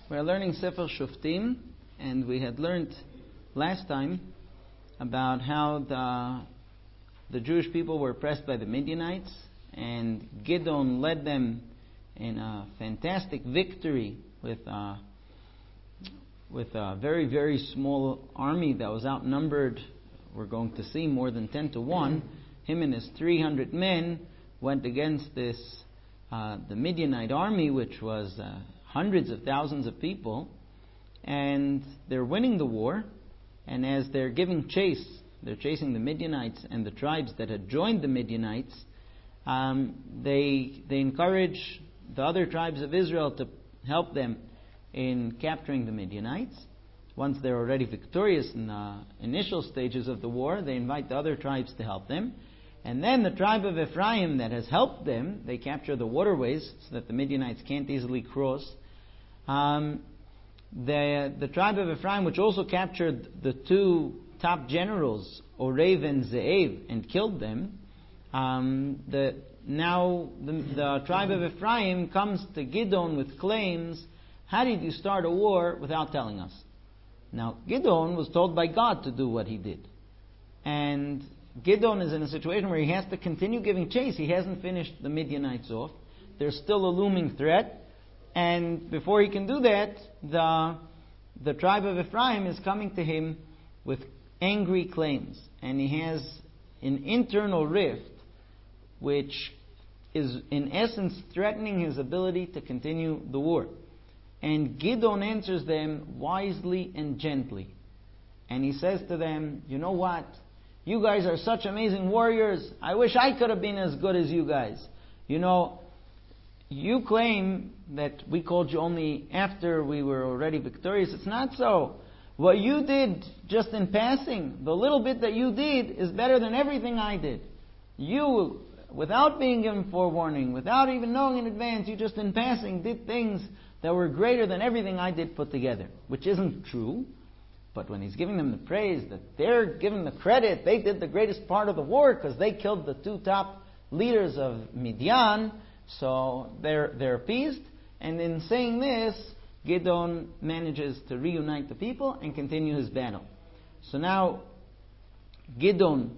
We're learning Sefer Shoftim, and we had learned last time about how the Jewish people were oppressed by the Midianites, and Gideon led them in a fantastic victory with a very, very small army that was outnumbered. We're going to see more than 10 to 1. Him and his 300 men went against this the Midianite army, which was hundreds of thousands of people, and they're winning the war. And as they're giving chase, they're chasing the Midianites and the tribes that had joined the Midianites. They encourage the other tribes of Israel to help them in capturing the Midianites. Once they're already victorious in the initial stages of the war, they invite the other tribes to help them. And then the tribe of Ephraim that has helped them, they capture the waterways so that the Midianites can't easily cross. The tribe of Ephraim, which also captured the two top generals, Orev and Ze'ev, and killed them, the tribe of Ephraim comes to Gideon with claims. How did you start a war without telling us? Now, Gideon was told by God to do what he did. And Gideon is in a situation where he has to continue giving chase. He hasn't finished the Midianites off. There's still a looming threat. And before he can do that, the tribe of Ephraim is coming to him with angry claims. And he has an internal rift which is in essence threatening his ability to continue the war. And Gideon answers them wisely and gently. And he says to them, you know what? You guys are such amazing warriors. I wish I could have been as good as you guys. You know, you claim that we called you only after we were already victorious. It's not so. What you did just in passing, the little bit that you did, is better than everything I did. You, without being given forewarning, without even knowing in advance, you just in passing did things that were greater than everything I did put together. Which isn't true. But when he's giving them the praise, that they're giving the credit, they did the greatest part of the war because they killed the two top leaders of Midian, so they're appeased. And in saying this, Gideon manages to reunite the people and continue his battle. So now, Gideon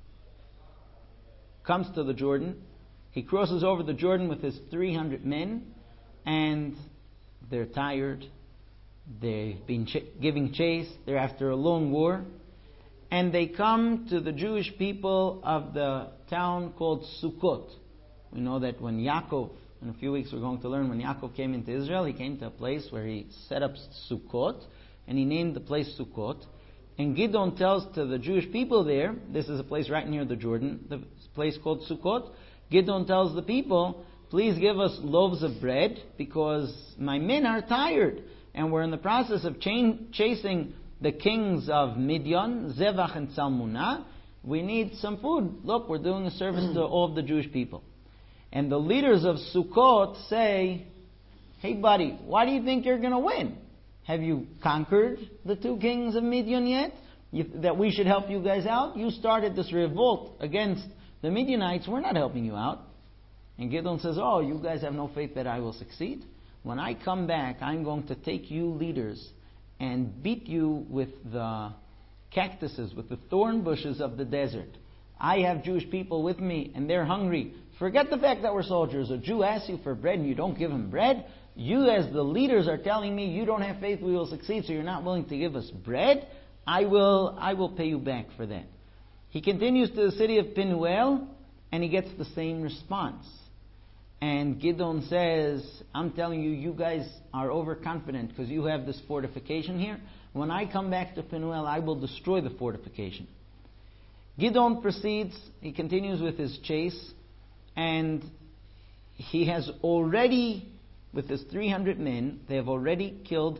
comes to the Jordan. He crosses over the Jordan with his 300 men, and they're tired. They've been giving chase. They're after a long war. And they come to the Jewish people of the town called Sukkot. We know that when Yaakov, in a few weeks we're going to learn, when Yaakov came into Israel, he came to a place where he set up Sukkot, and he named the place Sukkot. And Gideon tells to the Jewish people there, this is a place right near the Jordan, the place called Sukkot. Gideon tells the people, please give us loaves of bread, because my men are tired. And we're in the process of chasing the kings of Midian, Zevach and Salmunah. We need some food. Look, we're doing a service to all of the Jewish people. And the leaders of Sukkot say, hey buddy, why do you think you're going to win? Have you conquered the two kings of Midian yet? That we should help you guys out? You started this revolt against the Midianites. We're not helping you out. And Gideon says, oh, you guys have no faith that I will succeed? When I come back, I'm going to take you leaders and beat you with the cactuses, with the thorn bushes of the desert. I have Jewish people with me, and they're hungry. Forget the fact that we're soldiers. A Jew asks you for bread, and you don't give him bread. You, as the leaders, are telling me you don't have faith we will succeed, so you're not willing to give us bread. I will pay you back for that. He continues to the city of Penuel, and he gets the same response. And Gideon says, I'm telling you, you guys are overconfident because you have this fortification here. When I come back to Penuel, I will destroy the fortification. Gideon proceeds, he continues with his chase, and he has already, with his 300 men, they have already killed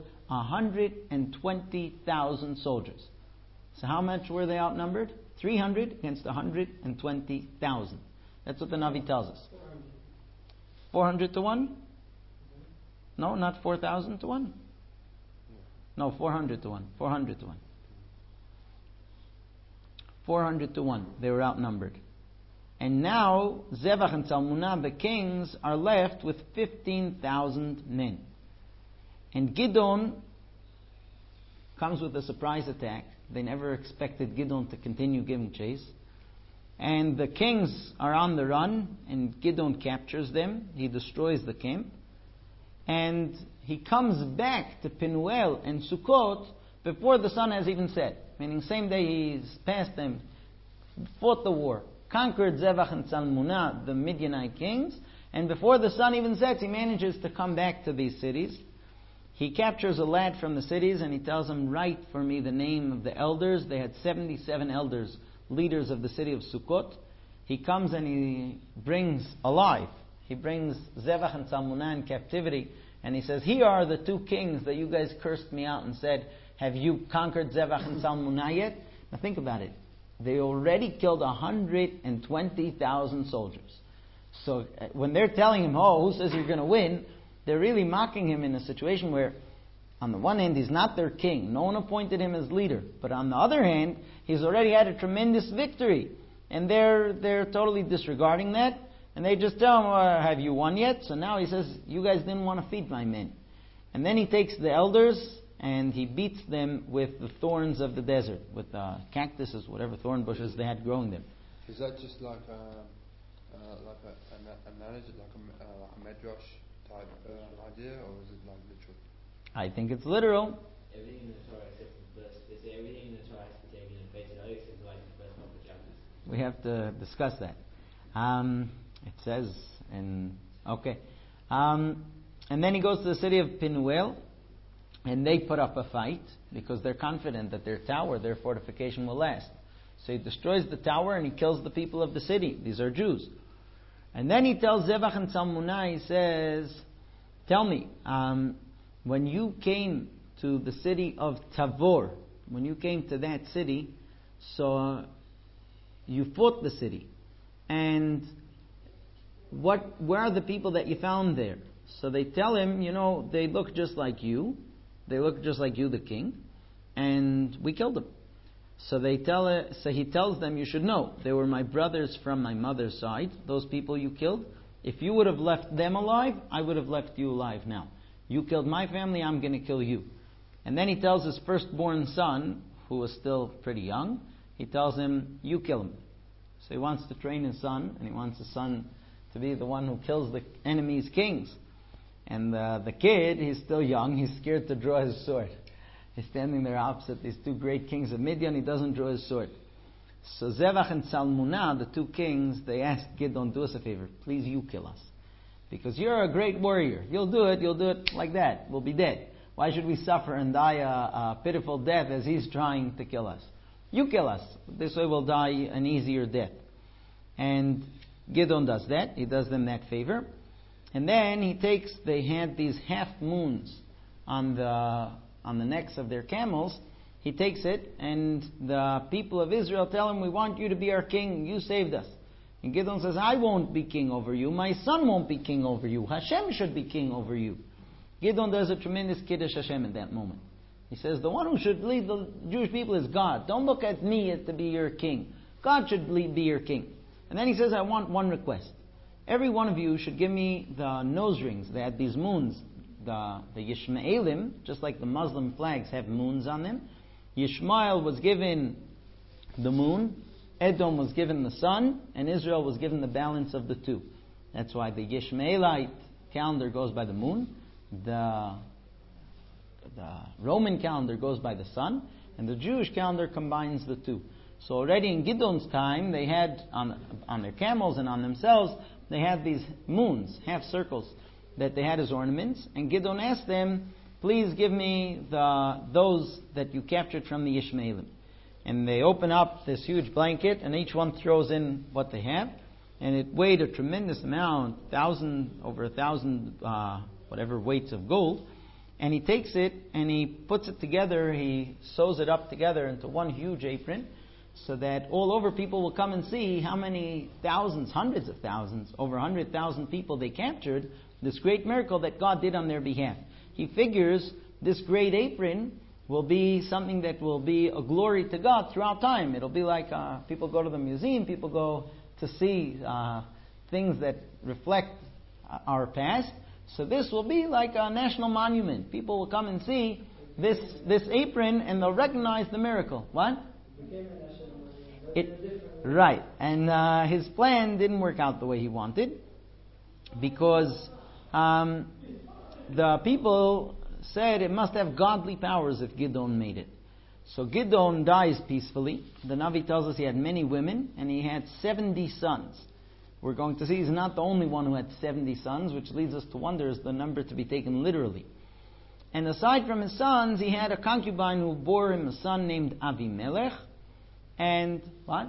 120,000 soldiers. So how much were they outnumbered? 300 against 120,000. That's what the Navi tells us. 400 to 1? No, not 4,000 to 1. No, 400 to 1. 400 to 1. 400 to 1. They were outnumbered. And now, Zevach and Salmunah, the kings, are left with 15,000 men. And Gideon comes with a surprise attack. They never expected Gideon to continue giving chase. And the kings are on the run, and Gideon captures them. He destroys the camp. And he comes back to Penuel and Sukkot before the sun has even set. Meaning, same day he's passed them, fought the war, conquered Zevach and Salmunah, the Midianite kings, and before the sun even sets, he manages to come back to these cities. He captures a lad from the cities, and he tells him, write for me the name of the elders. They had 77 elders, leaders of the city of Sukkot. He comes and he brings alive. He brings Zevach and Salmunah in captivity, and he says, here are the two kings that you guys cursed me out and said, have you conquered Zevach and Salmunah yet? Now think about it. They already killed 120,000 soldiers. So when they're telling him, oh, who says you're going to win? They're really mocking him in a situation where, on the one hand, he's not their king. No one appointed him as leader. But on the other hand, he's already had a tremendous victory. And they're totally disregarding that. And they just tell him, have you won yet? So now he says, you guys didn't want to feed my men. And then he takes the elders and he beats them with the thorns of the desert, with cactuses, whatever thorn bushes they had growing there. Is that just like a analogy, like a medrash type idea, or is it like literal? I think it's literal. Everything in the Torah except the verse. They say everything in the Torah has to be taken in Beit Hillel except like the first couple of chapters. We have to discuss that. It says okay. And then he goes to the city of Penuel, and they put up a fight because they're confident that their tower, their fortification will last. So he destroys the tower and he kills the people of the city. These are Jews. And then he tells Zevach and Salmunah, he says, tell me, when you came to the city of Tavor, when you came to that city, so you fought the city. And where are the people that you found there? So they tell him, they look just like you. They look just like you, the king. And we killed them. So he tells them, you should know, they were my brothers from my mother's side, those people you killed. If you would have left them alive, I would have left you alive now. You killed my family, I'm going to kill you. And then he tells his firstborn son, who was still pretty young, he tells him, you kill him. So he wants to train his son, and he wants his son to be the one who kills the enemy's kings. And the kid, he's still young, he's scared to draw his sword. He's standing there opposite these two great kings of Midian, he doesn't draw his sword. So Zevach and Salmunah, the two kings, they asked Gideon, do us a favor, please you kill us. Because you're a great warrior. You'll do it like that. We'll be dead. Why should we suffer and die a pitiful death as he's trying to kill us? You kill us. This way we'll die an easier death. And Gideon does that. He does them that favor. And then they had these half moons on the necks of their camels. He takes it, and the people of Israel tell him, we want you to be our king. You saved us. And Gideon says, I won't be king over you. My son won't be king over you. Hashem should be king over you. Gideon does a tremendous Kiddush Hashem at that moment. He says, the one who should lead the Jewish people is God. Don't look at me as to be your king. God should be your king. And then he says, I want one request. Every one of you should give me the nose rings. They had these moons. The Yishmaelim, just like the Muslim flags have moons on them. Yishmael was given the moon, Edom was given the sun, and Israel was given the balance of the two. That's why the Yishmaelite calendar goes by the moon, the Roman calendar goes by the sun, and the Jewish calendar combines the two. So already in Gideon's time, they had on their camels and on themselves, they had these moons, half circles, that they had as ornaments. And Gideon asked them, please give me those that you captured from the Ishmaelim. And they open up this huge blanket, and each one throws in what they have. And it weighed a tremendous amount, over 1,000, whatever weights of gold. And he takes it, and he puts it together, he sews it up together into one huge apron, so that all over people will come and see how many thousands, hundreds of thousands, over 100,000 people they captured, this great miracle that God did on their behalf. He figures this great apron will be something that will be a glory to God throughout time. It'll be like people go to the museum, people go to see things that reflect our past. So this will be like a national monument. People will come and see this apron and they'll recognize the miracle. What? Right. And his plan didn't work out the way he wanted because the people said it must have godly powers if Gideon made it. So Gideon dies peacefully. The Navi tells us he had many women and he had 70 sons. We're going to see he's not the only one who had 70 sons, which leads us to wonder, is the number to be taken literally. And aside from his sons, he had a concubine who bore him a son named Avimelech. And what?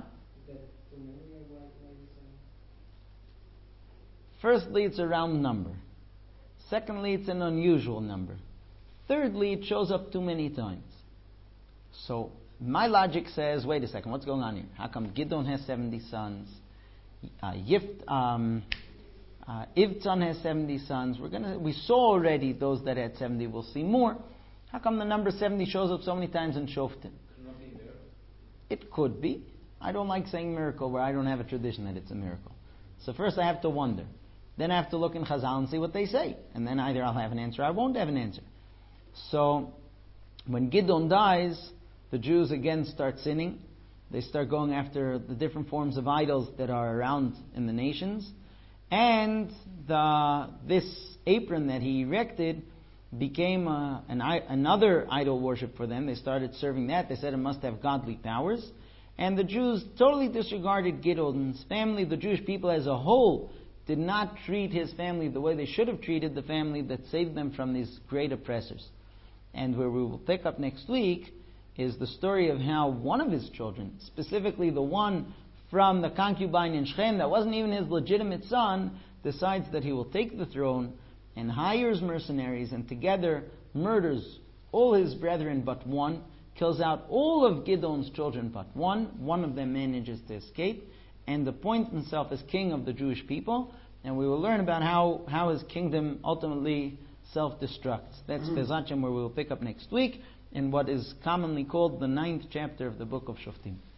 Firstly, it's a round number. Secondly, it's an unusual number. Thirdly, it shows up too many times. So, my logic says, wait a second, what's going on here? How come Gideon has 70 sons? Ivtzon has 70 sons. We saw already those that had 70. We'll see more. How come the number 70 shows up so many times in Shoftim? It could be. I don't like saying miracle where I don't have a tradition that it's a miracle. So first I have to wonder. Then I have to look in Chazal and see what they say. And then either I'll have an answer or I won't have an answer. So when Gideon dies, the Jews again start sinning. They start going after the different forms of idols that are around in the nations. And this apron that he erected became another idol worship for them. They started serving that. They said it must have godly powers. And the Jews totally disregarded Gideon's family. The Jewish people as a whole did not treat his family the way they should have treated the family that saved them from these great oppressors. And where we will pick up next week is the story of how one of his children, specifically the one from the concubine in Shechem that wasn't even his legitimate son, decides that he will take the throne and hires mercenaries and together murders all his brethren but one, kills out all of Gideon's children but one. One of them manages to escape and appoints himself as king of the Jewish people. And we will learn about how his kingdom ultimately self-destructs. That's Bezat Hashem, where we will pick up next week in what is commonly called the 9th chapter of the book of Shoftim.